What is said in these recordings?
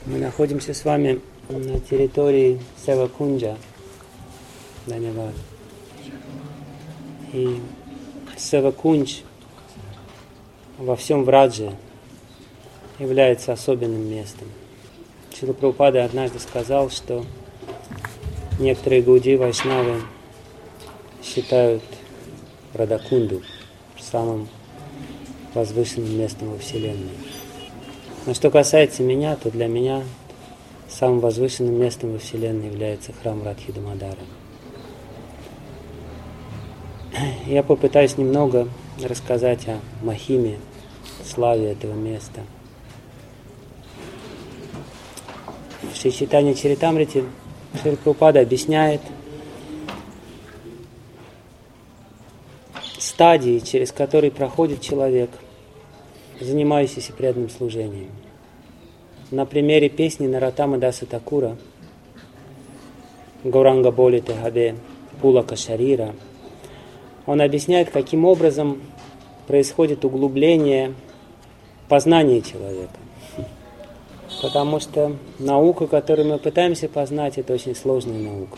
Мы находимся с вами на территории Севакунджа, Данявад. И Севакундж во всем Врадже является особенным местом. Шрила Прабхупада однажды сказал, что некоторые гауди вайшнавы считают Радакунду самым возвышенным местом во Вселенной. Но что касается меня, то для меня самым возвышенным местом во Вселенной является храм Радхи Дамодара. Я попытаюсь немного рассказать о махиме, славе этого места. В Шри Чайтанья Чаритамрите Шрила Прабхупада объясняет стадии, через которые проходит человек, занимающийся преданным служением. На примере песни Нароттама Даса Такура «Гауранга Болите Хабе Пулака Шарира» он объясняет, каким образом происходит углубление познания человека. Потому что наука, которую мы пытаемся познать, это очень сложная наука.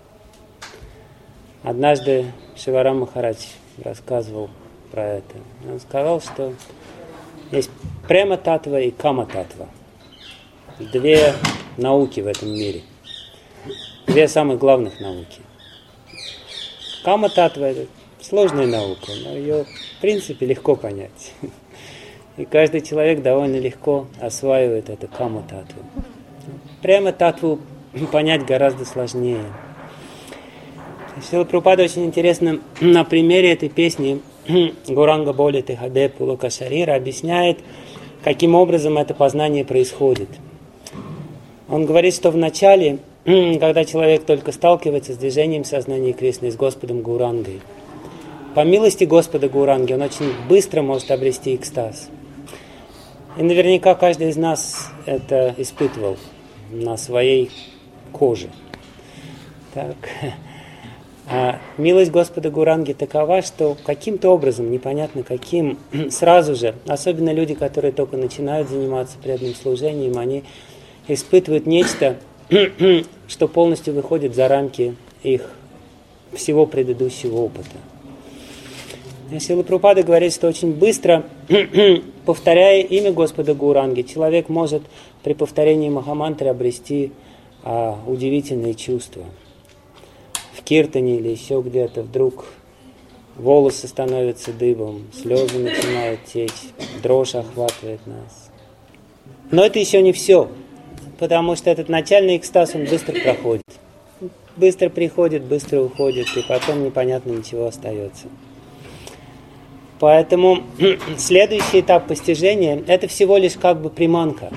Однажды Шиварам Махарадж рассказывал про это. Он сказал, что есть према-татва и кама-татва. Две науки в этом мире. Две самых главных науки. Кама-татва – это сложная наука, но ее в принципе легко понять. И каждый человек довольно легко осваивает эту кама-татву. Према-татву понять гораздо сложнее. Шрила Прабхупада очень интересно на примере этой песни «Гауранга Болите Хабе Пулака Шарира» объясняет, каким образом это познание происходит. Он говорит, что в начале, когда человек только сталкивается с движением сознания Кришны, с Господом Гаурангой, по милости Господа Гауранги он очень быстро может обрести экстаз. И наверняка каждый из нас это испытывал на своей коже. Так. А милость Господа Гауранги такова, что каким-то образом, непонятно каким, сразу же, особенно люди, которые только начинают заниматься преданным служением, они испытывают нечто, что полностью выходит за рамки их всего предыдущего опыта. Шрила Прабхупада говорит, что очень быстро, повторяя имя Господа Гауранги, человек может при повторении Махамантры обрести удивительные чувства. В киртане или еще где-то вдруг волосы становятся дыбом, слезы начинают течь, дрожь охватывает нас. Но это еще не все, потому что этот начальный экстаз, он быстро проходит. Быстро приходит, быстро уходит, и потом непонятно ничего остается. Поэтому следующий этап постижения – это всего лишь как бы приманка,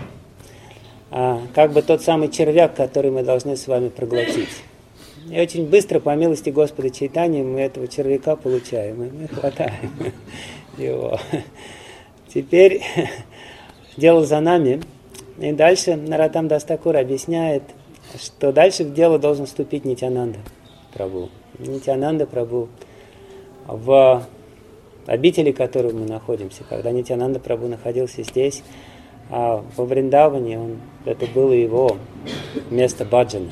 как бы тот самый червяк, который мы должны с вами проглотить. И очень быстро, по милости Господа Чайтаньи, мы этого червяка получаем, и мы хватаем его. Теперь дело за нами. И дальше Нароттам Дас Такур объясняет, что дальше в дело должен вступить Нитьянанда Прабху. Нитьянанда Прабху в обители, в которой мы находимся. Когда Нитьянанда Прабху находился здесь, во Вриндаване, это было его место баджана.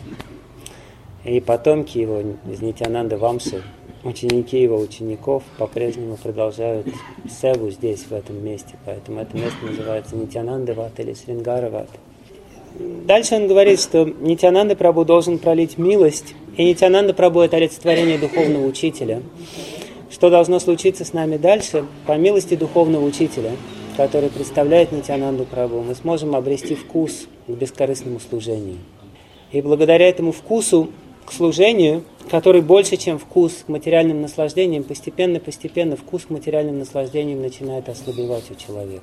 И потомки его из Нитьянанда Вамши, ученики его учеников, по-прежнему продолжают севу здесь, в этом месте. Поэтому это место называется Нитьянанда Ват или Срингара Ват. Дальше он говорит, что Нитьянанда Прабху должен пролить милость, и Нитьянанда Прабху – это олицетворение духовного учителя. Что должно случиться с нами дальше? По милости духовного учителя, который представляет Нитьянанду Прабху, мы сможем обрести вкус к бескорыстному служению. И благодаря этому вкусу к служению, который больше, чем вкус к материальным наслаждениям, постепенно вкус к материальным наслаждениям начинает ослабевать у человека.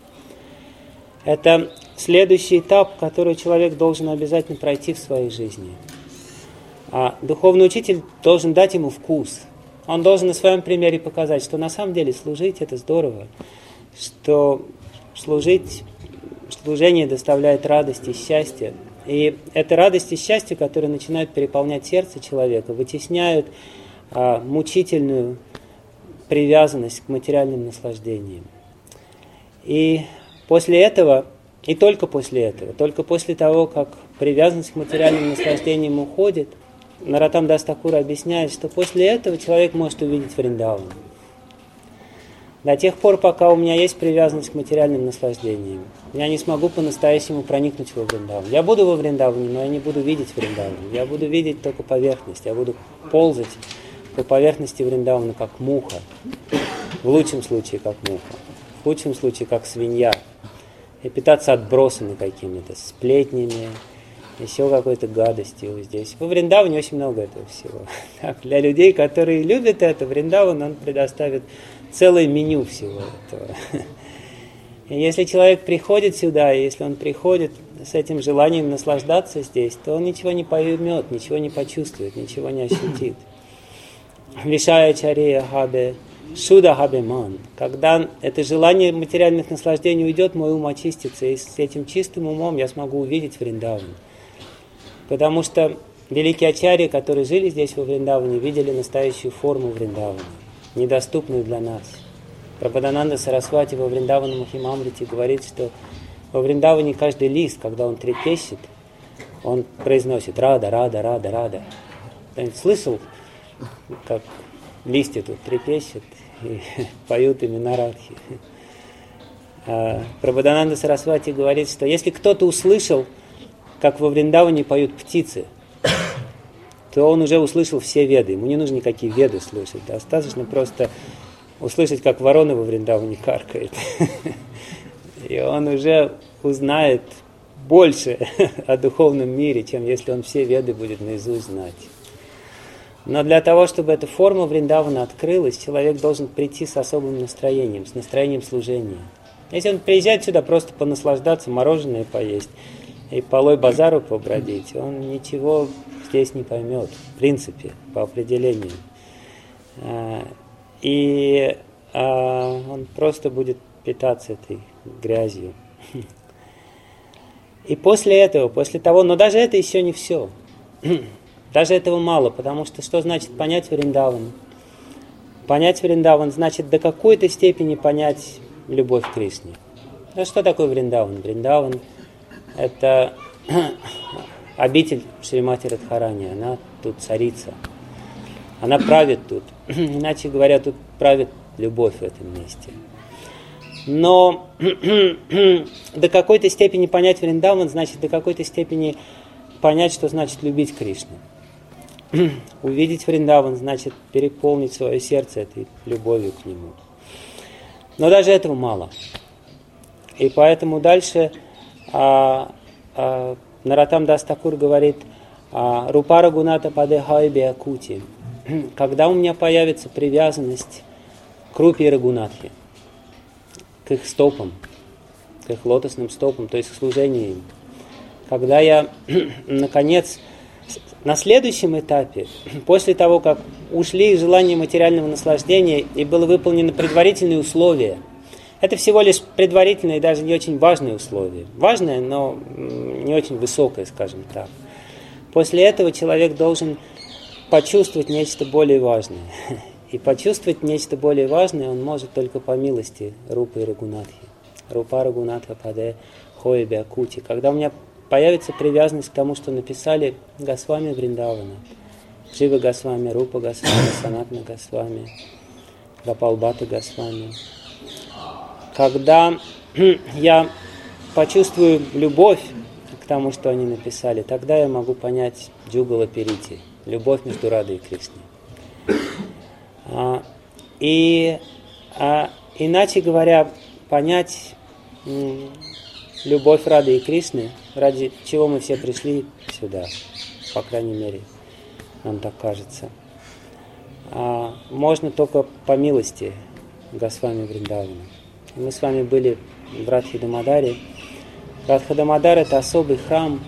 Это следующий этап, который человек должен обязательно пройти в своей жизни. А духовный учитель должен дать ему вкус. Он должен на своем примере показать, что на самом деле служить – это здорово, что служение доставляет радость и счастье. И эта радость и счастье, которые начинают переполнять сердце человека, вытесняют мучительную привязанность к материальным наслаждениям. И после этого И только после этого, только после того, как привязанность к материальным наслаждениям уходит, Нароттам Дас Такур объясняет, что после этого человек может увидеть Вриндаван. До тех пор, пока у меня есть привязанность к материальным наслаждениям, я не смогу по-настоящему проникнуть во Вриндаван. Я буду во Вриндаване, но я не буду видеть Вриндаван. Я буду видеть только поверхность. Я буду ползать по поверхности Вриндавана, как муха. В лучшем случае, как муха. В худшем случае, как свинья. И питаться отбросами какими-то, сплетнями, еще какой-то гадостью здесь. Во Вриндаване очень много этого всего. Так, для людей, которые любят это, Вриндаван, он предоставит целое меню всего этого. И если человек приходит сюда, и если он приходит с этим желанием наслаждаться здесь, то он ничего не поймет, ничего не почувствует, ничего не ощутит. Вишая чария хабе, шуда хабе ман. Когда это желание материальных наслаждений уйдет, мой ум очистится, и с этим чистым умом я смогу увидеть Вриндаван. Потому что великие ачарьи, которые жили здесь во Вриндаване, видели настоящую форму Вриндавана, недоступную для нас. Прабхадананда Сарасвати во Вриндавана Махимамрите говорит, что во Вриндаване каждый лист, когда он трепещет, он произносит «Рада, Рада, Рада, Рада». Кто-нибудь слышал, как листья тут трепещут и поют имена Радхи? Прабхадананда Сарасвати говорит, что если кто-то услышал, как во Вриндаване поют птицы, то он уже услышал все веды. Ему не нужно никакие веды слушать. Достаточно просто услышать, как ворона во Вриндаване каркает. И он уже узнает больше о духовном мире, чем если он все веды будет наизусть знать. Но для того, чтобы эта форма Вриндавана открылась, человек должен прийти с особым настроением, с настроением служения. Если он приезжает сюда просто понаслаждаться, мороженое поесть и полой базару побродить, он ничего здесь не поймет, в принципе, по определению. И он просто будет питаться этой грязью. И после этого, после того, но даже это еще не все. Даже этого мало, потому что значит понять Вриндаван? Понять Вриндаван значит до какой-то степени понять любовь к Кришне. А что такое Вриндаван? Вриндаван – это обитель Шримати Радхарани, она тут царица. Она правит тут. Иначе говоря, тут правит любовь в этом месте. Но до какой-то степени понять Вриндаван значит до какой-то степени понять, что значит любить Кришну. Увидеть Вриндаван значит переполнить свое сердце этой любовью к нему. Но даже этого мало. И поэтому дальше Нароттам Дас Такур говорит «Рупа Рагуната паде хайбе акути». Когда у меня появится привязанность к Рупе и Рагунатхе, к их стопам, к их лотосным стопам, то есть к служению им, когда я, наконец, на следующем этапе, после того, как ушли из желания материального наслаждения и было выполнено предварительные условия, это всего лишь предварительное и даже не очень важное условие. Важное, но не очень высокое, скажем так. После этого человек должен почувствовать нечто более важное. И почувствовать нечто более важное он может только по милости Рупы и Рагунатхи. Рупа Рагунатха паде хойбе акути. Когда у меня появится привязанность к тому, что написали Госвами Вриндавана. Джива Госвами, Рупа Госвами, Санатана Госвами, Гопал Бхатта Госвами. Когда я почувствую любовь к тому, что они написали, тогда я могу понять Джугала Перити, любовь между Радой и Кришной. Иначе говоря, понять любовь Рады и Кришны, ради чего мы все пришли сюда, по крайней мере, нам так кажется, можно только по милости Госвами Вриндавана. Мы с вами были в Радхи-Дамадаре. Радха-Дамадар – это особый храм,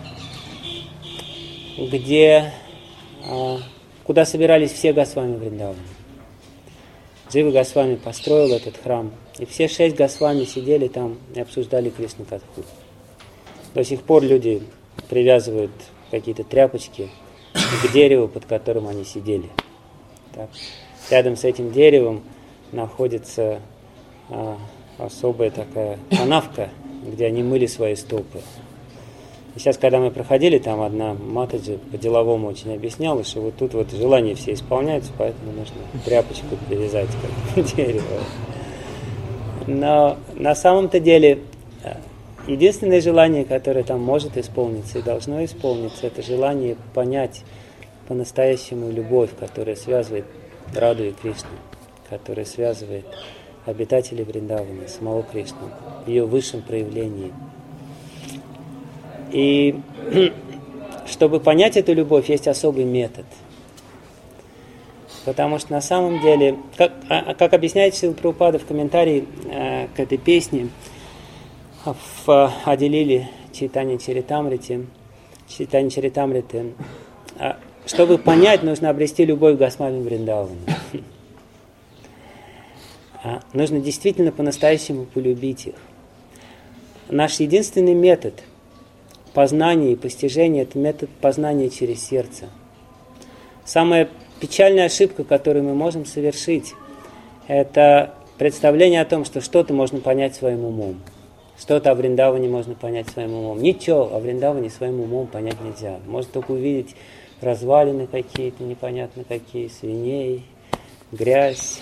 куда собирались все Госвами Вриндавана. Джива Госвами построил этот храм, и все 6 Госвами сидели там и обсуждали Кришна-катху. До сих пор люди привязывают какие-то тряпочки к дереву, под которым они сидели. Так. Рядом с этим деревом находится особая такая канавка где они мыли свои стопы. И сейчас, когда мы проходили, там одна матаджи по-деловому очень объясняла, что вот тут вот желания все исполняются, поэтому нужно тряпочку привязать к дереву. Но на самом-то деле единственное желание, которое там может исполниться и должно исполниться, это желание понять по-настоящему любовь, которая связывает Раду и Кришну, которая связывает обитателей Вриндавана, самого Кришну, в ее высшем проявлении. И чтобы понять эту любовь, есть особый метод. Потому что на самом деле, как объясняет Шрила Прабхупада в комментарии к этой песне в Ади-лиле Чайтанья Чаритамрите, чтобы понять, нужно обрести любовь к Госвами Вриндавану. Нужно действительно по-настоящему полюбить их. Наш единственный метод познания и постижения – это метод познания через сердце. Самая печальная ошибка, которую мы можем совершить, это представление о том, что что-то можно понять своим умом. Что-то о Вриндаване можно понять своим умом. Ничего о Вриндаване своим умом понять нельзя. Можно только увидеть развалины какие-то, непонятно какие, свиней, грязь.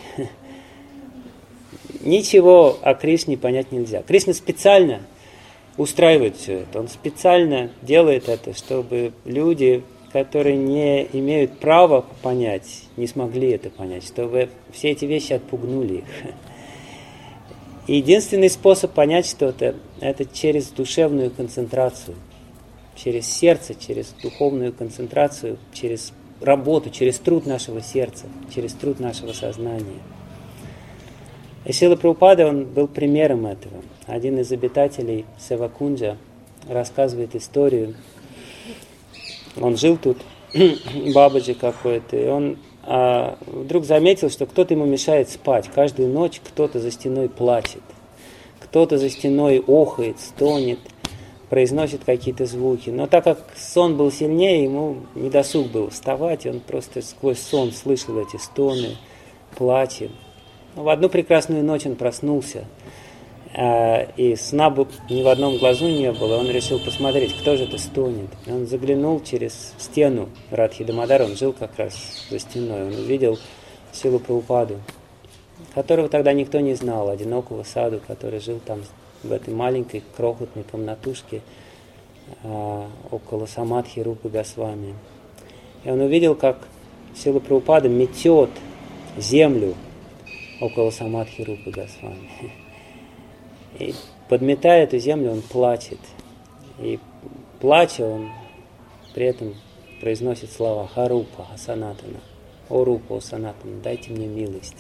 Ничего о Кришне понять нельзя. Кришна специально устраивает все это. Он специально делает это, чтобы люди, которые не имеют права понять, не смогли это понять, чтобы все эти вещи отпугнули их. И единственный способ понять что-то – это через душевную концентрацию, через сердце, через духовную концентрацию, через работу, через труд нашего сердца, через труд нашего сознания. И Шрила Прабхупада, он был примером этого. Один из обитателей Севакунджа рассказывает историю. Он жил тут, бабаджи какой-то, и он вдруг заметил, что кто-то ему мешает спать. Каждую ночь кто-то за стеной плачет, кто-то за стеной охает, стонет, произносит какие-то звуки. Но так как сон был сильнее, ему недосуг был вставать, и он просто сквозь сон слышал эти стоны, плачи. В одну прекрасную ночь он проснулся, и сна ни в одном глазу не было. Он решил посмотреть, кто же это стонет. Он заглянул через стену Радхи Дамодара, он жил как раз за стеной. Он увидел Шрилу Прабхупаду, которого тогда никто не знал, одинокого саду, который жил там в этой маленькой крохотной комнатушке около Самадхи Рупы Госвами. И он увидел, как Шрила Прабхупада метет землю около Самадхи Рупы Госвами. И подметая эту землю, он плачет. И плача, он при этом произносит слова «Харупа, Асанатана», «О Рупа, о Санатана, дайте мне милость».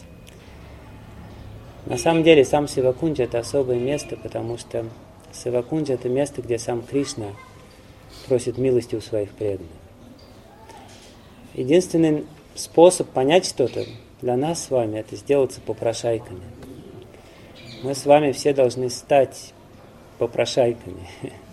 На самом деле, сам Севакунджа – это особое место, потому что Севакунджа – это место, где сам Кришна просит милости у своих преданных. Единственный способ понять что-то для нас с вами – это сделаться попрошайками. Мы с вами все должны стать попрошайками.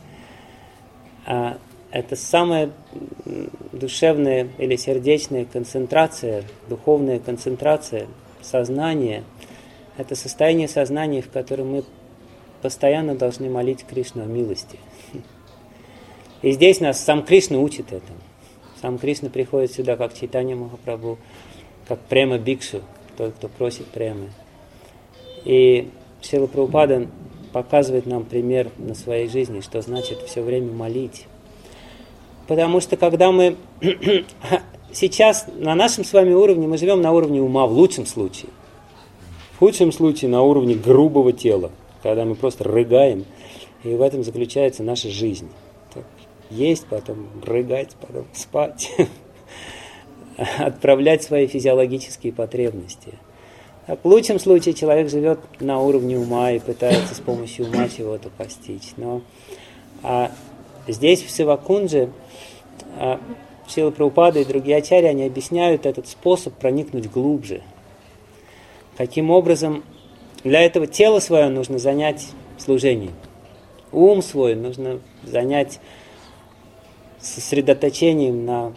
Это самая душевная или сердечная концентрация, духовная концентрация сознания. Это состояние сознания, в котором мы постоянно должны молить Кришну о милости. И здесь нас сам Кришна учит этому. Сам Кришна приходит сюда как Чайтанья Махапрабху, как Према Бикшу, тот, кто просит премы. И Шрила Прабхупада показывает нам пример на своей жизни, что значит все время молить. Потому что когда мы сейчас на нашем с вами уровне, мы живем на уровне ума в лучшем случае. В худшем случае на уровне грубого тела, когда мы просто рыгаем, и в этом заключается наша жизнь. Так, есть, потом рыгать, потом спать, отправлять свои физиологические потребности. В лучшем случае человек живет на уровне ума и пытается с помощью ума чего-то постичь. Но здесь, в Севакундже, Шрила Прабхупада и другие ачарьи, они объясняют этот способ проникнуть глубже. Каким образом для этого тело свое нужно занять служением. Ум свой нужно занять сосредоточением на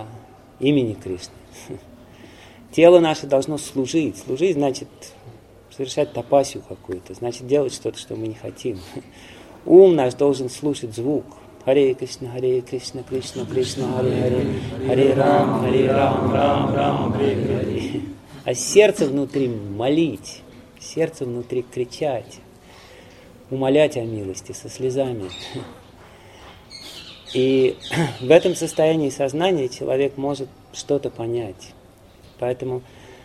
имени Кришны. Тело наше должно служить. Служить значит совершать тапасию какую-то, значит делать что-то, что мы не хотим. Ум наш должен слушать звук. Харе Кришна, Кришна Кришна, Харе Рам, Рам Рам, Харе Харе. А сердце внутри молить, сердце внутри кричать, умолять о милости со слезами. И в этом состоянии сознания человек может что-то понять. Поэтому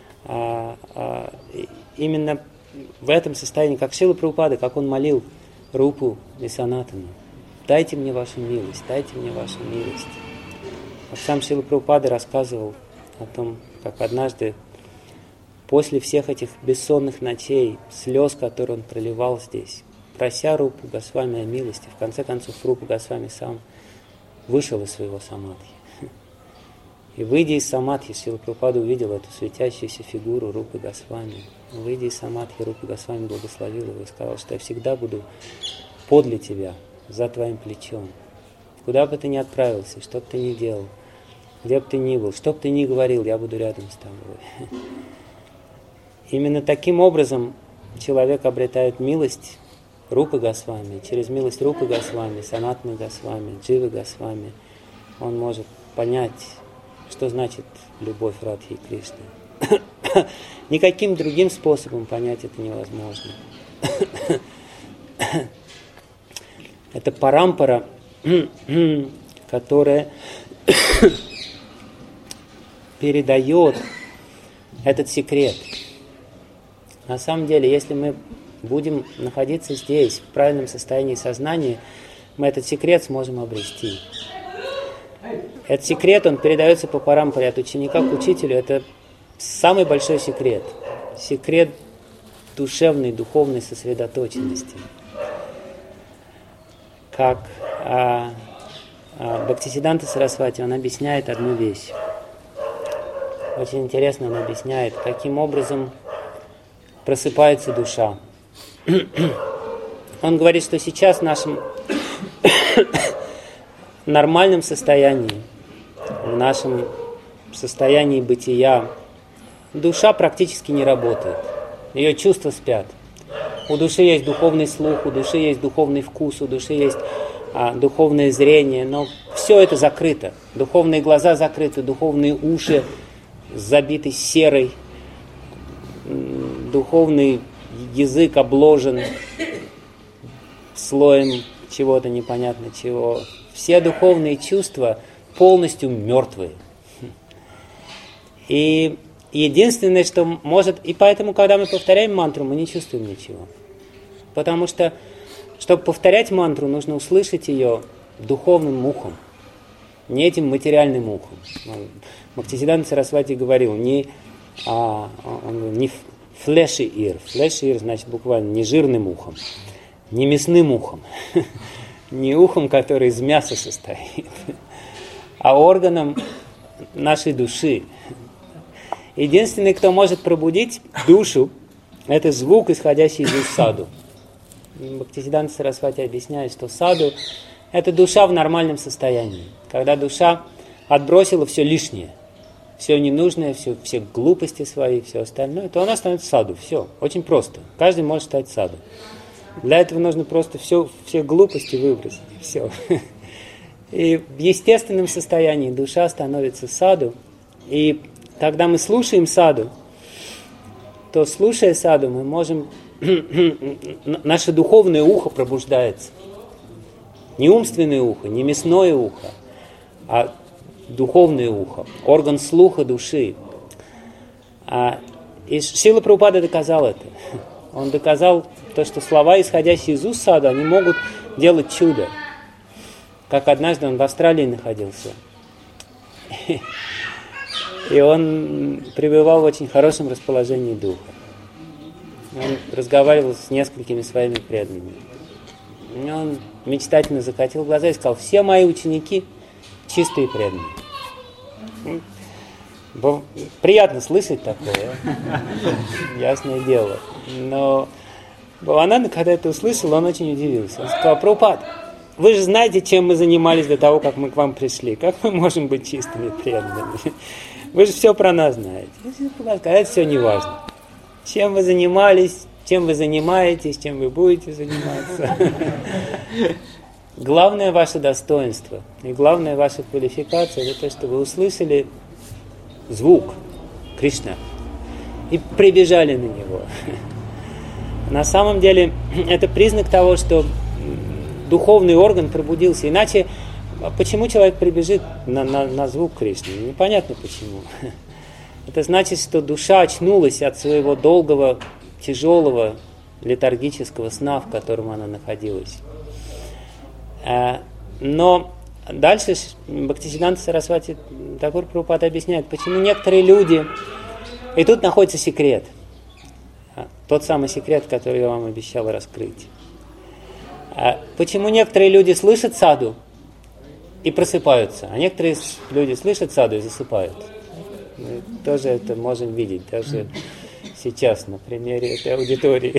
именно в этом состоянии, как Шрила Прабхупада, как он молил Рупу и Санатану: дайте мне вашу милость, дайте мне вашу милость. Как сам Шрила Прабхупада рассказывал о том, как однажды после всех этих бессонных ночей, слез, которые он проливал здесь, прося Рупу Госвами о милости, в конце концов Рупа Госвами сам вышел из своего самадхи. И выйдя из самадхи, Шрила Прабхупада увидел эту светящуюся фигуру Рупы Госвами. Выйдя из самадхи, Рупа Госвами благословил его и сказал, что я всегда буду подле тебя, за твоим плечом. Куда бы ты ни отправился, что бы ты ни делал, где бы ты ни был, что бы ты ни говорил, я буду рядом с тобой. Именно таким образом человек обретает милость Рупы Госвами. Через милость Рупы Госвами, Санатаны Госвами, Дживы Госвами он может понять, что значит любовь Радхи и Кришны. Никаким другим способом понять это невозможно. Это парампара, которая передает этот секрет. На самом деле, если мы будем находиться здесь, в правильном состоянии сознания, мы этот секрет сможем обрести. Этот секрет, он передается по парампаре от ученика к учителю. Это самый большой секрет. Секрет душевной, духовной сосредоточенности. Как Бхактисиддханта Сарасвати, он объясняет одну вещь. Очень интересно он объясняет, каким образом просыпается душа. Он говорит, что сейчас в нашем нормальном состоянии, в нашем состоянии бытия, душа практически не работает. Ее чувства спят. У души есть духовный слух, у души есть духовный вкус, у души есть духовное зрение, но все это закрыто. Духовные глаза закрыты, духовные уши забиты серой, духовный язык обложен слоем чего-то непонятно чего. Все духовные чувства полностью мертвые. И единственное, что может... И поэтому, когда мы повторяем мантру, мы не чувствуем ничего. Потому что, чтобы повторять мантру, нужно услышать ее духовным ухом. Не этим материальным ухом. Бхактисиддханта Сарасвати говорил, не fleshy ear. Fleshy ear значит буквально не жирным ухом, не мясным ухом, не ухом, который из мяса состоит, а органом нашей души. Единственный, кто может пробудить душу, это звук, исходящий из уст саду. Бхактисиддханта Сарасвати объясняет, что саду – это душа в нормальном состоянии, когда душа отбросила все лишнее, все ненужное, все глупости свои, все остальное, то она становится саду. Все, очень просто. Каждый может стать саду. Для этого нужно просто все глупости выбросить. Все. И в естественном состоянии душа становится саду. И когда мы слушаем саду, то, слушая саду, мы можем... Наше духовное ухо пробуждается. Не умственное ухо, не мясное ухо, а духовное ухо, орган слуха души. И Шрила Прабхупада доказал это. Он доказал то, что слова, исходящие из уст саду, они могут делать чудо. Как однажды он в Австралии находился. И он пребывал в очень хорошем расположении духа. Он разговаривал с несколькими своими преданными. И он мечтательно закатил глаза и сказал: все мои ученики чистые преданные. Приятно слышать такое, ясное дело. Но Бхавананда, когда это услышал, он очень удивился. Он сказал: Прабхупад, вы же знаете, чем мы занимались до того, как мы к вам пришли. Как мы можем быть чистыми преданными? Вы же все про нас знаете. Это все не важно. чем вы занимались, чем вы занимаетесь, чем вы будете заниматься. Главное ваше достоинство и главная ваша квалификация – это то, что вы услышали звук Кришна и прибежали на него. На самом деле это признак того, что духовный орган пробудился. Иначе почему человек прибежит на звук Кришны? Непонятно почему. Это значит, что душа очнулась от своего долгого, тяжелого, летаргического сна, в котором она находилась. Но дальше Бхактисиддханта Сарасвати Такур Прабхупада объясняет, почему некоторые люди... И тут находится секрет. Тот самый секрет, который я вам обещал раскрыть. Почему некоторые люди слышат саду и просыпаются, а некоторые люди слышат саду и засыпают. Мы тоже это можем видеть, даже сейчас на примере этой аудитории.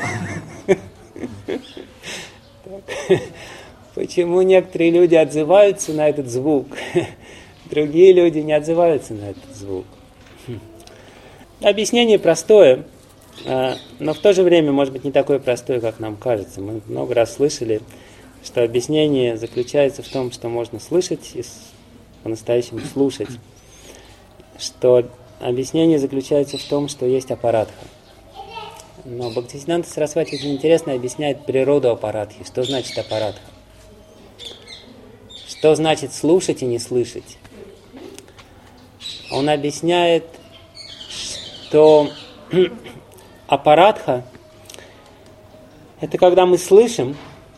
Почему некоторые люди отзываются на этот звук, другие люди не отзываются на этот звук? Объяснение простое, но в то же время, может быть, не такое простое, как нам кажется. Мы много раз слышали, что объяснение заключается в том, что можно слышать и по-настоящему слушать. Что объяснение заключается в том, что есть апаратха. Но Бхактисиддханта Сарасвати очень интересно объясняет природу апаратхи. Что значит апаратха? Что значит слушать и не слышать? Он объясняет, что апаратха – это когда мы слышим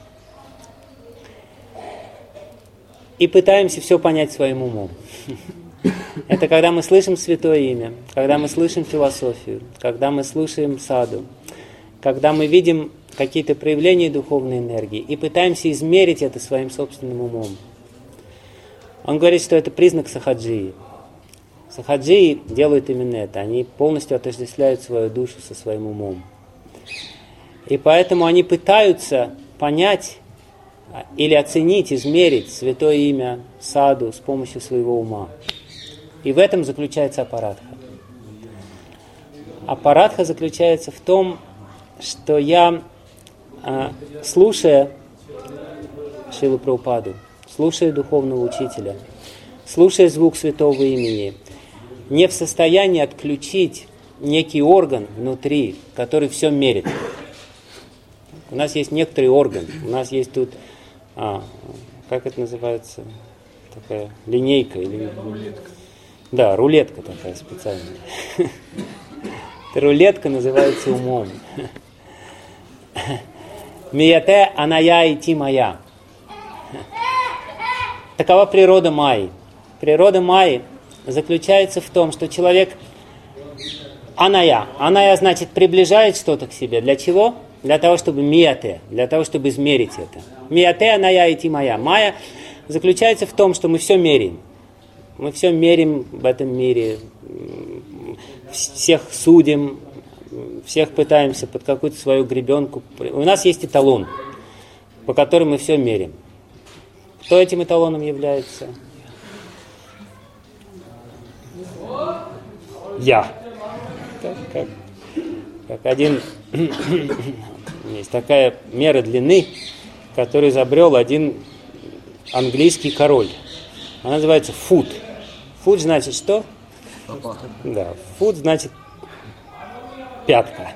и пытаемся все понять своим умом. Это когда мы слышим святое имя, когда мы слышим философию, когда мы слушаем саду, когда мы видим какие-то проявления духовной энергии и пытаемся измерить это своим собственным умом. Он говорит, что это признак сахаджии. Сахаджии делают именно это. Они полностью отождествляют свою душу со своим умом. И поэтому они пытаются понять или оценить, измерить святое имя, саду с помощью своего ума. И в этом заключается апаратха. Апаратха заключается в том, что я, слушая Шрилу Прабхупаду, слушая духовного учителя, слушая звук святого имени, не в состоянии отключить некий орган внутри, который все мерит. У нас есть некоторый орган, у нас есть тут, как это называется, такая линейка или... Рулетка. Да, рулетка такая специальная. Рулетка называется умом. Мияте аная ити моя. Такова природа майи. Природа майи заключается в том, что человек аная. Аная значит приближает что-то к себе. Для чего? Для того, чтобы мияте, для того, чтобы измерить это. Мияте аная ити моя. Майя заключается в том, что мы все меряем. Мы все мерим в этом мире, всех судим, всех пытаемся под какую-то свою гребенку. У нас есть эталон, по которому мы все мерим. Кто этим эталоном является? Я. Как один... Есть такая мера длины, которую изобрел один английский король. Она называется фут. Фут значит что? Да, фут значит пятка.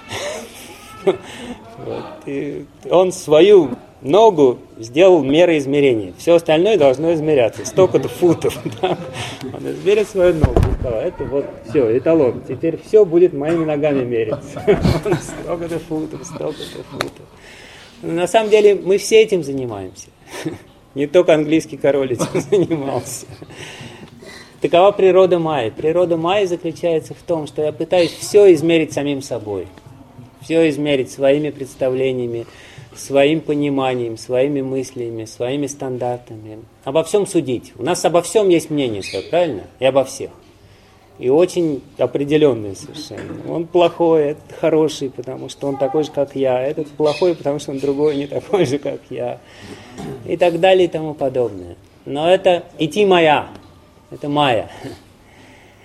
И он свою ногу сделал мерой измерения. Все остальное должно измеряться. Столько-то футов. Да? Он измерил свою ногу. Это вот все, эталон. Теперь все будет моими ногами мериться. Столько-то футов, столько-то футов. Но на самом деле мы все этим занимаемся. Не только английский король этим занимался. Такова природа майи. Природа майи заключается в том, что я пытаюсь все измерить самим собой. Все измерить своими представлениями, своим пониманием, своими мыслями, своими стандартами. Обо всем судить. У нас обо всем есть мнение свое, правильно? И обо всех. И очень определенное совершенно. Он плохой, этот хороший, потому что он такой же, как я. Этот плохой, потому что он другой, не такой же, как я. И так далее и тому подобное. Но это ити моя. Это майя.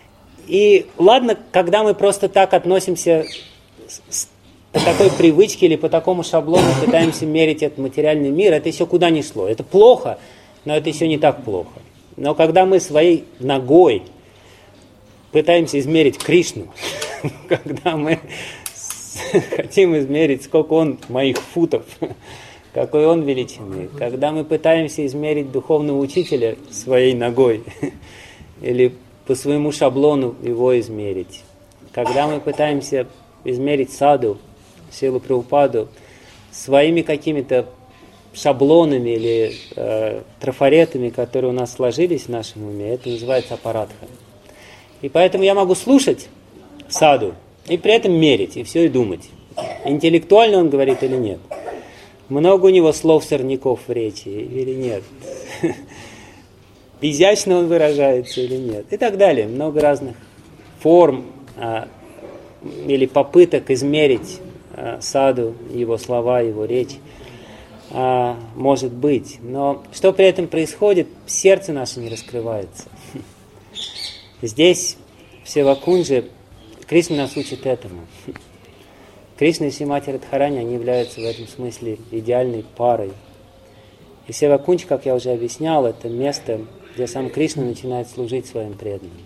И ладно, когда мы просто так относимся по такой привычке или по такому шаблону пытаемся мерить этот материальный мир, это еще куда ни шло. Это плохо, но это еще не так плохо. Но когда мы своей ногой пытаемся измерить Кришну, когда мы хотим измерить, сколько он моих футов, какой он величины, когда мы пытаемся измерить духовного учителя своей ногой или по своему шаблону его измерить, когда мы пытаемся измерить саду, Шрилу Прабхупаду своими какими-то шаблонами или трафаретами, которые у нас сложились в нашем уме, это называется апаратха. И поэтому я могу слушать саду и при этом мерить, и все и думать, интеллектуально он говорит или нет. Много у него слов сорняков в речи или нет. Изящно он выражается или нет. И так далее. Много разных форм или попыток измерить саду, его слова, его речь. Может быть. Но что при этом происходит? Сердце наше не раскрывается. Здесь, в Севакунже, Кришна нас учит этому. Кришна и Шримати Радхарани, они являются в этом смысле идеальной парой. И Севакунж, как я уже объяснял, это место, где сам Кришна начинает служить своим преданным.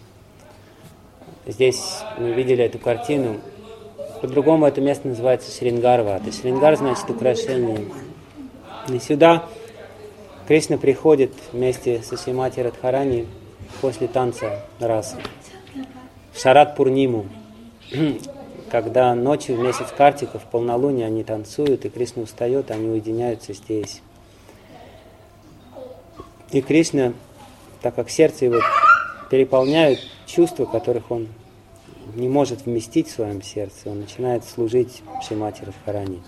Здесь мы видели эту картину. По-другому это место называется Шрингарвата. Шрингар значит украшение. И сюда Кришна приходит вместе со Шримати Радхарани после танца расы. В Шарат Пурниму, когда ночью в месяц Картика, в полнолуние они танцуют, и Кришна устает, они уединяются здесь. И Кришна, так как сердце его переполняют чувства, которых он не может вместить в своем сердце, он начинает служить Шримати Радхарани.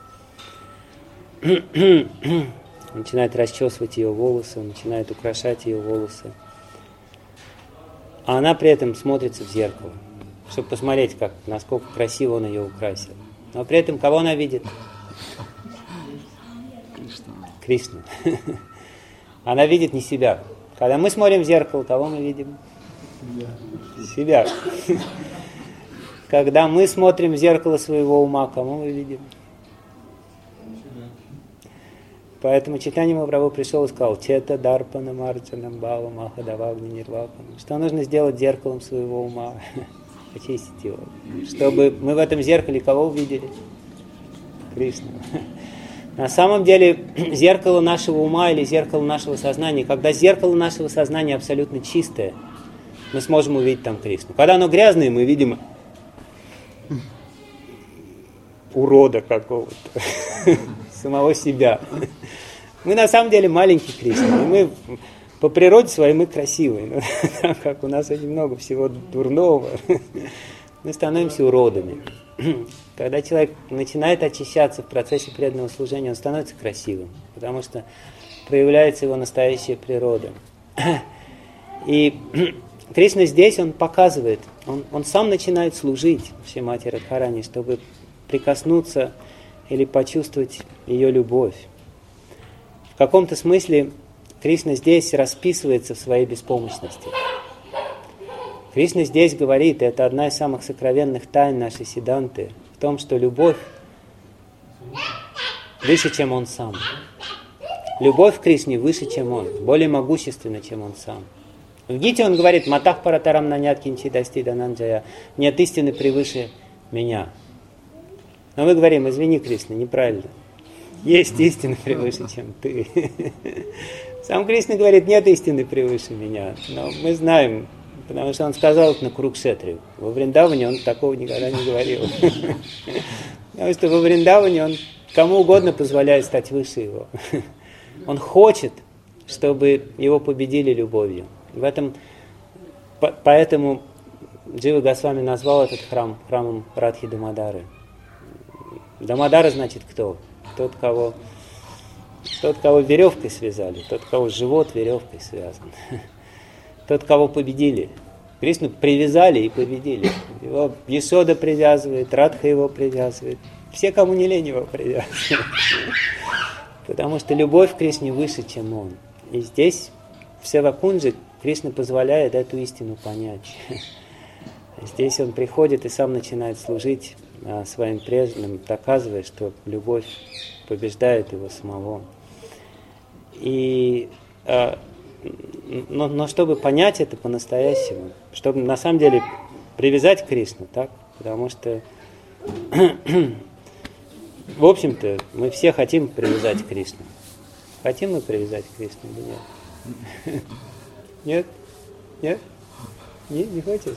Он начинает расчесывать ее волосы, он начинает украшать ее волосы. А она при этом смотрится в зеркало, чтобы посмотреть, насколько красиво он ее украсил. Но при этом кого она видит? Кришну. Она видит не себя. Когда мы смотрим в зеркало, кого мы видим? Себя. Когда мы смотрим в зеркало своего ума, кого мы видим? Поэтому Чайтанья Махапрабху пришел и сказал: Чета дарпана марджанам бхава махадавагни нирвапанам. Что нужно сделать зеркалом своего ума? Очистить его. Чтобы мы в этом зеркале кого увидели? Кришну. На самом деле, зеркало нашего ума или зеркало нашего сознания, когда зеркало нашего сознания абсолютно чистое, мы сможем увидеть там Кришну. Когда оно грязное, мы видим урода какого-то, самого себя. Мы на самом деле маленький Кришна, и мы по природе своей мы красивые, но так как у нас очень много всего дурного, мы становимся уродами. Когда человек начинает очищаться в процессе преданного служения, он становится красивым, потому что проявляется его настоящая природа. И Кришна здесь, он показывает, он сам начинает служить Шримати Радхарани, чтобы прикоснуться или почувствовать ее любовь. В каком-то смысле Кришна здесь расписывается в своей беспомощности. Кришна здесь говорит, и это одна из самых сокровенных тайн нашей Сиддханты, в том, что любовь выше, чем он сам. Любовь к Кришне выше, чем он, более могущественна, чем он сам. В Гите он говорит: «Матах паратарам нанят кинчи дасти дананджая». Нет истины превыше меня. Но мы говорим: извини, Кришна, неправильно. Есть истина превыше, чем ты. Сам Кришна говорит: нет истины превыше меня. Но мы знаем, потому что он сказал это на Курукшетре. Во Вриндаване он такого никогда не говорил. Потому что во Вриндаване он кому угодно позволяет стать выше его. Он хочет, чтобы его победили любовью. Поэтому Джива Госвами назвал этот храм храмом Радхи Дамодары. Дамодара значит кто? Тот, кого веревкой связали, тот, кого живот веревкой связан, тот, кого победили. Кришну привязали и победили. Его Ясода привязывает, Радха его привязывает. Все, кому не лень, его привязывают. Потому что любовь к Кришне выше, чем он. И здесь, в Севакунже, Кришна позволяет эту истину понять. Здесь он приходит и сам начинает служить своим преданным, доказывая, что любовь побеждает его самого. Но чтобы понять это по-настоящему, чтобы на самом деле привязать Кришну, так? Потому что, в общем-то, мы все хотим привязать Кришну. Хотим мы привязать Кришну или нет? Нет? Нет? Не хочешь?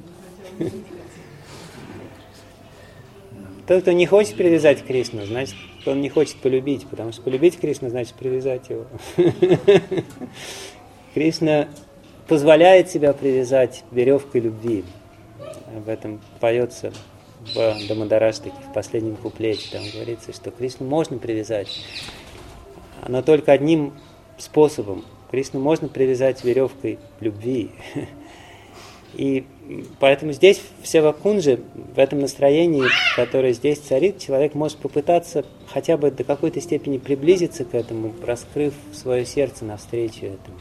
Тот, кто не хочет привязать Кришну, значит, он не хочет полюбить, потому что полюбить Кришну значит привязать его. Кришна позволяет себя привязать веревкой любви. Об этом поется в Дамодараштаке, в последнем куплете. Там говорится, что Кришну можно привязать, но только одним способом. Кришну можно привязать веревкой любви. И поэтому здесь, в Севакунже, в этом настроении, которое здесь царит, человек может попытаться хотя бы до какой-то степени приблизиться к этому, раскрыв свое сердце навстречу этому.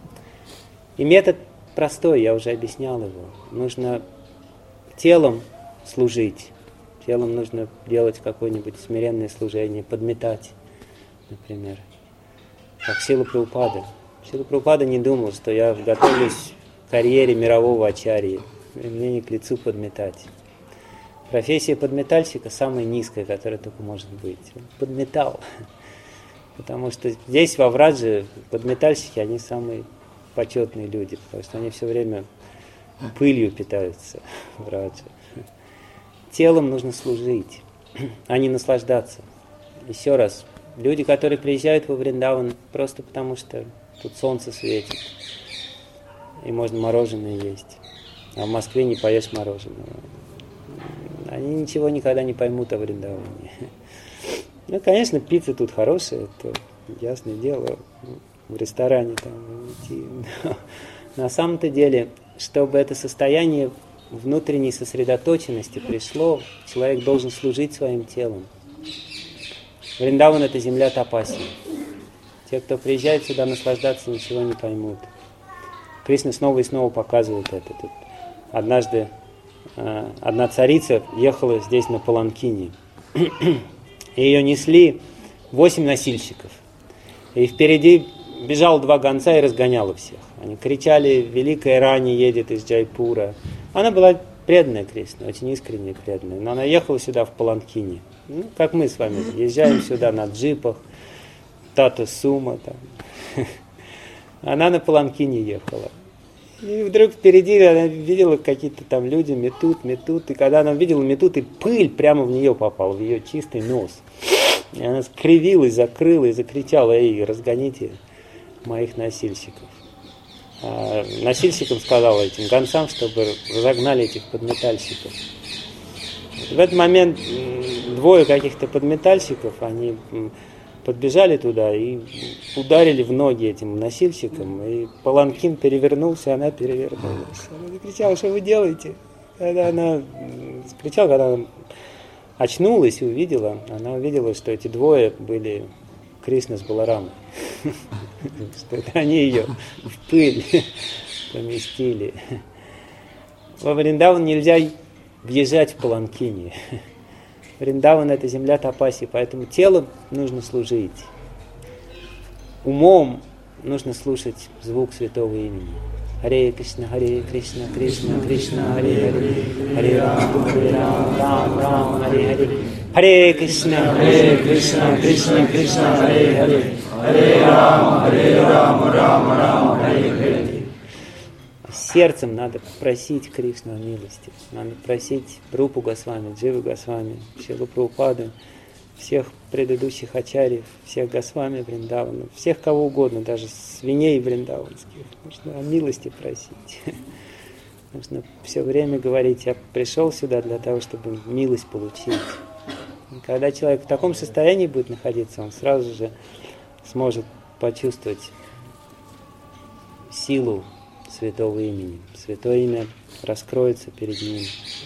И метод простой, я уже объяснял его. Нужно телом служить, телом нужно делать какое-нибудь смиренное служение, подметать, например, как Шрила Прабхупада. Шрила Прабхупада не думал, что я готовлюсь к карьере мирового ачарьи, и мне не к лицу подметать. Профессия подметальщика самая низкая, которая только может быть. Он подметал, потому что здесь во Врадже подметальщики, они самые почетные люди, потому что они все время пылью питаются в Врадже. Телом нужно служить, а не наслаждаться. Еще раз, люди, которые приезжают во Вриндаван просто потому, что тут солнце светит, и можно мороженое есть, а в Москве не поешь мороженого. Они ничего никогда не поймут о Вриндаване. Ну, конечно, пицца тут хорошая, это ясное дело, в ресторане там идти. Но на самом-то деле, чтобы это состояние внутренней сосредоточенности пришло, человек должен служить своим телом. Вриндаван — это земля тапаси. Те, кто приезжает сюда наслаждаться, ничего не поймут. Кришна снова и снова показывает это. Тут однажды одна царица ехала здесь на паланкине. И ее несли 8 носильщиков. И впереди бежало 2 гонца и разгоняло всех. Они кричали: «Великая Рани едет из Джайпура». Она была преданная Кришне, очень искренне преданная. Но она ехала сюда в паланкине. Ну, как мы с вами езжаем сюда на джипах, Тата Сума там. Она на паланкине ехала. И вдруг впереди она видела, какие-то там люди метут. И когда она видела метут, и пыль прямо в нее попала, в ее чистый нос. И она скривилась, закрыла и закричала: «Эй, разгоните моих носильщиков». А носильщикам сказала, этим гонцам, чтобы разогнали этих подметальщиков. В этот момент 2 каких-то подметальщиков, они подбежали туда и ударили в ноги этим носильщикам, и паланкин перевернулся, она перевернулась. Она закричала: «Что вы делаете?» Когда она очнулась и увидела, она увидела, что эти 2 были Кришна с Баларамой. Что это они ее в пыль поместили. Во Вриндаван нельзя въезжать в паланкине. Вриндаван — это земля тапаси, поэтому телом нужно служить. Умом нужно слушать звук святого имени. Харе Кришна, Кришна, Кришна, Харе Харе, Харе Рам, Рам, Рам, Харе Харе. Харе Кришна, Кришна, Кришна, Харе Харе, Харе Рам, Рам, Харе Харе. Сердцем надо просить Кришну о милости. Надо просить Рупу Госвами, Дживу Госвами, Шрилу Прабхупаду, всех предыдущих ачарьев, всех Госвами Вриндавана, всех кого угодно, даже свиней вриндаванских. Нужно о милости просить. Нужно все время говорить: я пришел сюда для того, чтобы милость получить. И когда человек в таком состоянии будет находиться, он сразу же сможет почувствовать силу святого имени. Святое имя раскроется перед ним.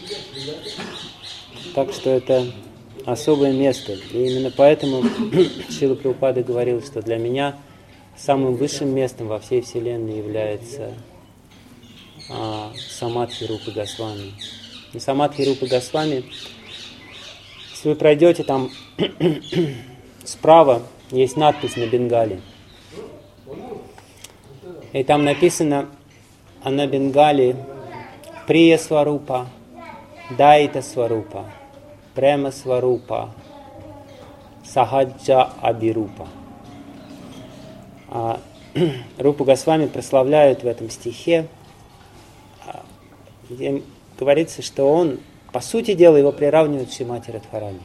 Так что это особое место. И именно поэтому Шрила Прабхупада говорил, что для меня самым высшим местом во всей Вселенной является Самадхи Рупы Госвами. На Самадхи Рупы Госвами, если вы пройдете, там справа есть надпись на бенгале. И там написано на бенгале Прия Сварупа, Дайта Сварупа, Према Сварупа, Сахаджа Абирупа. Рупу Госвами прославляют в этом стихе, где говорится, что он, по сути дела, его приравнивают к Шримати Радхарани.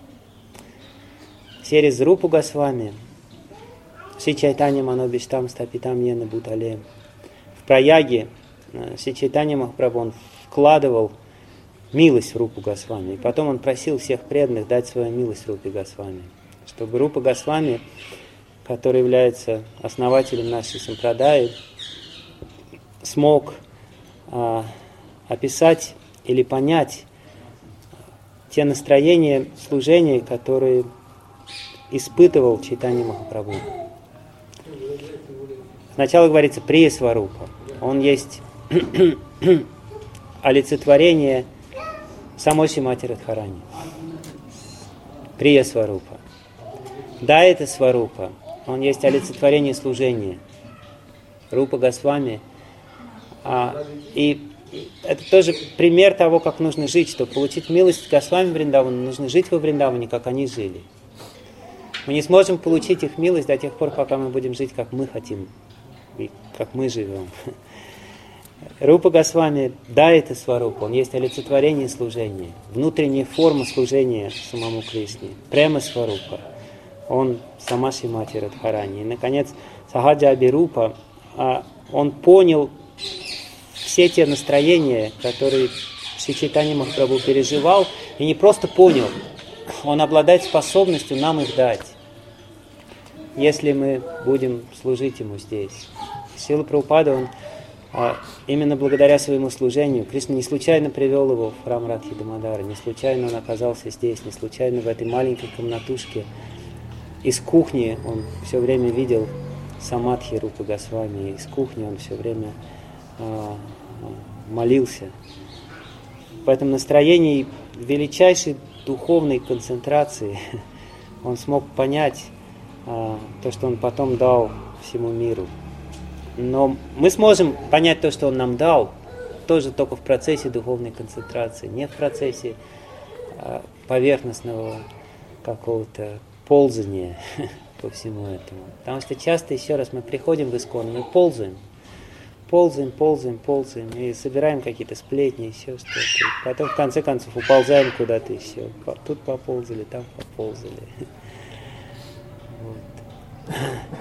Через Рупу Госвами Шри Чайтанья Манобиштам Стапитам Йена Бутале в Праяге Шри Чайтанья Махапрабху он вкладывал милость в Рупу Госвами. И потом он просил всех преданных дать свою милость Рупе Госвами, чтобы Рупа Госвами, который является основателем нашей сампрадаи, смог описать или понять те настроения служения, которые испытывал Чайтанья Махапрабху. Сначала говорится Прия Сварупа. Он есть олицетворение самой Шримати Радхарани. Прия Сварупа. Дайта Сварупа. Он есть олицетворение служения. Рупа Госвами. И это тоже пример того, как нужно жить. Чтобы получить милость Госвами Вриндавана, нужно жить во Вриндаване, как они жили. Мы не сможем получить их милость до тех пор, пока мы будем жить, как мы хотим, и как мы живем. Рупа Госвами, Дайта Сварупа, он есть олицетворение служения, внутренняя форма служения самому Кришне. Према Сварупа, он сама Шримати Радхарани. И, наконец, Сахаджа Абирупа, он понял все те настроения, которые Шри Чайтанья Махапрабху переживал, и не просто понял, он обладает способностью нам их дать, если мы будем служить ему здесь. Шрила Прабхупада, он именно благодаря своему служению, Кришна не случайно привел его в храм Радхи Дамодара, не случайно он оказался здесь, не случайно в этой маленькой комнатушке. Из кухни он все время видел Самадхи Рупы Госвами, из кухни он все время молился. В этом настроении величайшей духовной концентрации он смог понять то, что он потом дал всему миру. Но мы сможем понять то, что он нам дал, тоже только в процессе духовной концентрации, не в процессе поверхностного какого-то ползания по всему этому. Потому что часто, еще раз, мы приходим в Искон, мы ползаем, и собираем какие-то сплетни, еще что-то. Потом, в конце концов, уползаем куда-то еще. Тут поползали, там поползали. Вот.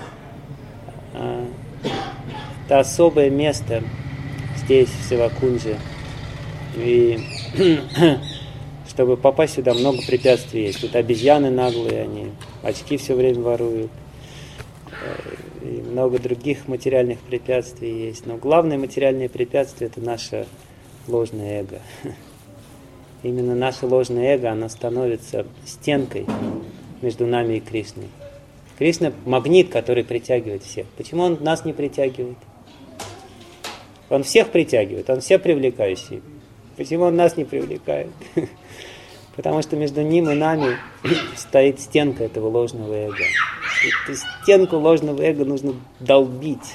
Это особое место здесь, в Севакунже. И чтобы попасть сюда, много препятствий есть. Тут обезьяны наглые, они очки все время воруют. И много других материальных препятствий есть. Но главное материальное препятствие – это наше ложное эго. Именно наше ложное эго, оно становится стенкой между нами и Кришной. Кришна – магнит, который притягивает всех. Почему он нас не притягивает? Он всех притягивает, он все привлекающий. Почему он нас не привлекает? Потому что между ним и нами стоит стенка этого ложного эго. Эту стенку ложного эго нужно долбить.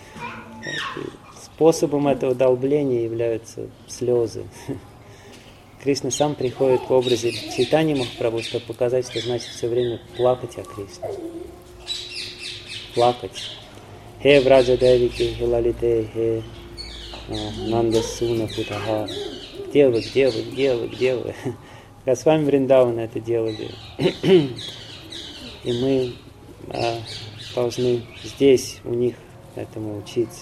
Способом этого долбления являются слезы. Кришна сам приходит в образе Чайтаньи Махапрабху, чтобы показать, что значит все время плакать о Кришне. Плакать. Хе Враджа Девики, хе Лалите, хе Нанда Суна Путаха. Где вы, где вы, где вы, где вы? Госвами Вриндавана это делали. И мы должны здесь у них этому учиться.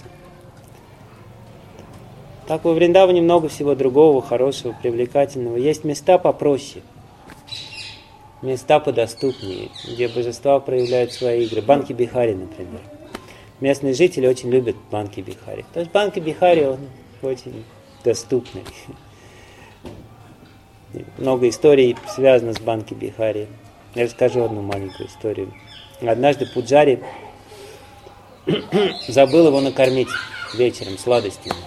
Так во Вриндаване много всего другого, хорошего, привлекательного. Есть места попроще, места подоступнее, где божества проявляют свои игры. Банки Бихари, например. Местные жители очень любят Банки Бихари. То есть Банки Бихари, он очень доступный. Много историй связано с Банки Бихари. Я расскажу одну маленькую историю. Однажды Пуджари забыл его накормить вечером сладостями.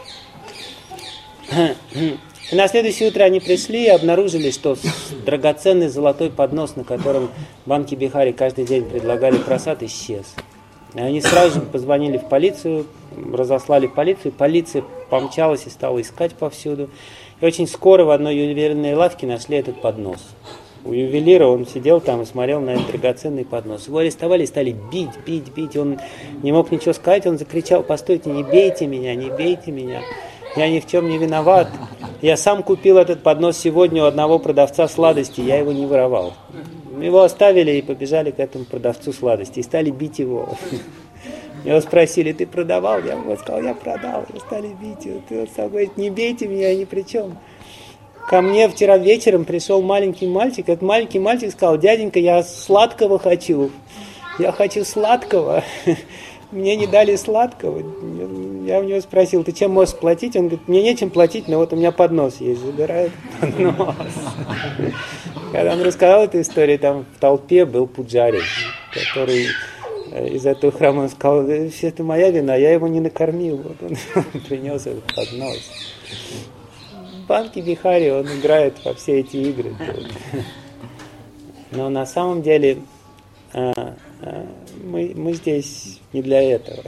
И на следующее утро они пришли и обнаружили, что драгоценный золотой поднос, на котором банки Бихари каждый день предлагали просад, исчез. И они сразу же позвонили в полицию, разослали полицию. Полиция помчалась и стала искать повсюду. И очень скоро в одной ювелирной лавке нашли этот поднос. У ювелира он сидел там и смотрел на этот драгоценный поднос. Его арестовали и стали бить. Он не мог ничего сказать, он закричал: постойте, не бейте меня, не бейте меня. Я ни в чем не виноват. Я сам купил этот поднос сегодня у одного продавца сладостей, я его не воровал. Его оставили и побежали к этому продавцу сладостей и стали бить его. Его спросили: ты продавал? Я ему сказал: я продал. И стали бить его. Он говорит: не бейте меня, я ни при чем. Ко мне вчера вечером пришел маленький мальчик. Этот маленький мальчик сказал: дяденька, я сладкого хочу. Я хочу сладкого. Мне не дали сладкого. Я у него спросил: ты чем можешь платить? Он говорит: мне нечем платить, но вот у меня поднос есть. Забирает поднос. Когда он рассказал эту историю, там в толпе был пуджари, который из этого храма, он сказал: все это моя вина, я его не накормил. Вот он принес этот поднос. В банке Бихари он играет во все эти игры. Но на самом деле мы здесь не для этого.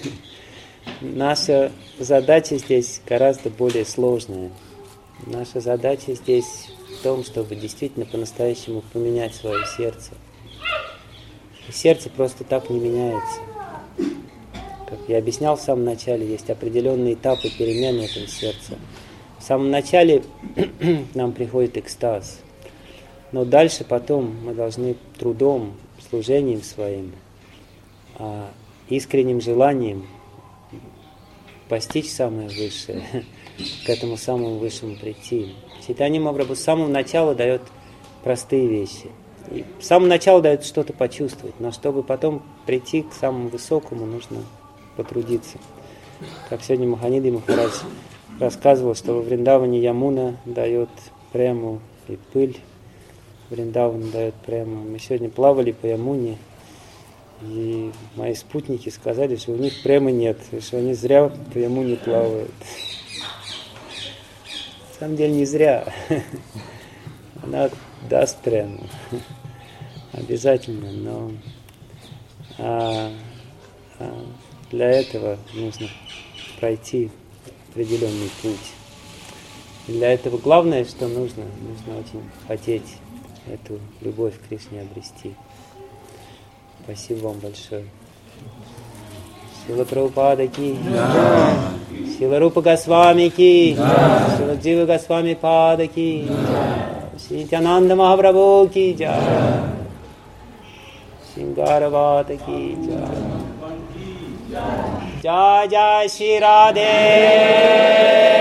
Наша задача здесь гораздо более сложная. Наша задача здесь в том, чтобы действительно по-настоящему поменять свое сердце. И сердце просто так не меняется. Как я объяснял в самом начале, есть определенные этапы перемены этого сердца. В самом начале нам приходит экстаз. Но дальше потом мы должны трудом, служением своим, искренним желанием постичь самое высшее, к этому самому высшему прийти. Чайтанья Махапрабху с самого начала дает простые вещи. И с самого начала дает что-то почувствовать, но чтобы потом прийти к самому высокому, нужно потрудиться. Как сегодня Маханида Махарадж рассказывал, что во Вриндаване Ямуна дает прему и пыль. Вриндаван дает прему. Мы сегодня плавали по Ямуне, и мои спутники сказали, что у них премы нет, и что они зря по Ямуне плавают. На самом деле не зря. Она даст прему. Обязательно, но для этого нужно пройти определенный путь. И для этого главное, что нужно очень хотеть эту любовь к Кришне обрести. Спасибо вам большое. Шрила Прабхупада ки, Шрила Рупа Госвами ки, Шрила Джива Госвами Пада ки, Шри Нитьянанда Махапрабху ки джай, Сингаравата ки джай. Jai Jai Shri Radhe.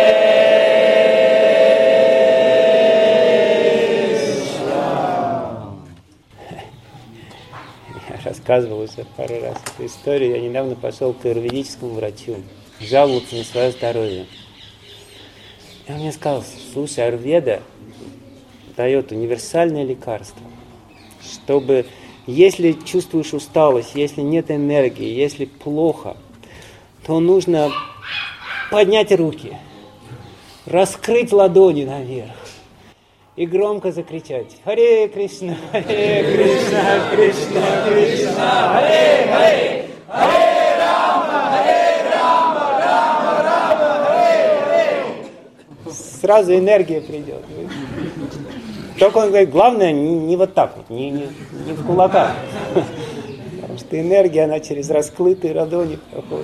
Рассказывал уже пару раз эту историю. Я недавно пошел к аюрведическому врачу, жаловался на свое здоровье. И он мне сказал: слушай, аюрведа дает универсальное лекарство, чтобы, если чувствуешь усталость, если нет энергии, если плохо, то нужно поднять руки, раскрыть ладони наверх и громко закричать: Харе Кришна, Харе Кришна, Кришна Кришна, Харе Харе, Харе Рама, Рама, Харе Харе. Сразу энергия придет. Только он говорит, главное не вот так вот, не в кулаках. Потому что энергия, она через раскрытые ладони проходит.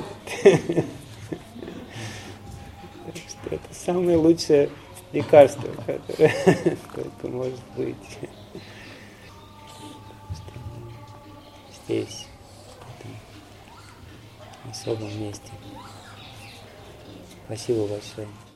Так что это самое лучшее лекарство, которое только может быть. Здесь, в этом особом месте. Спасибо большое.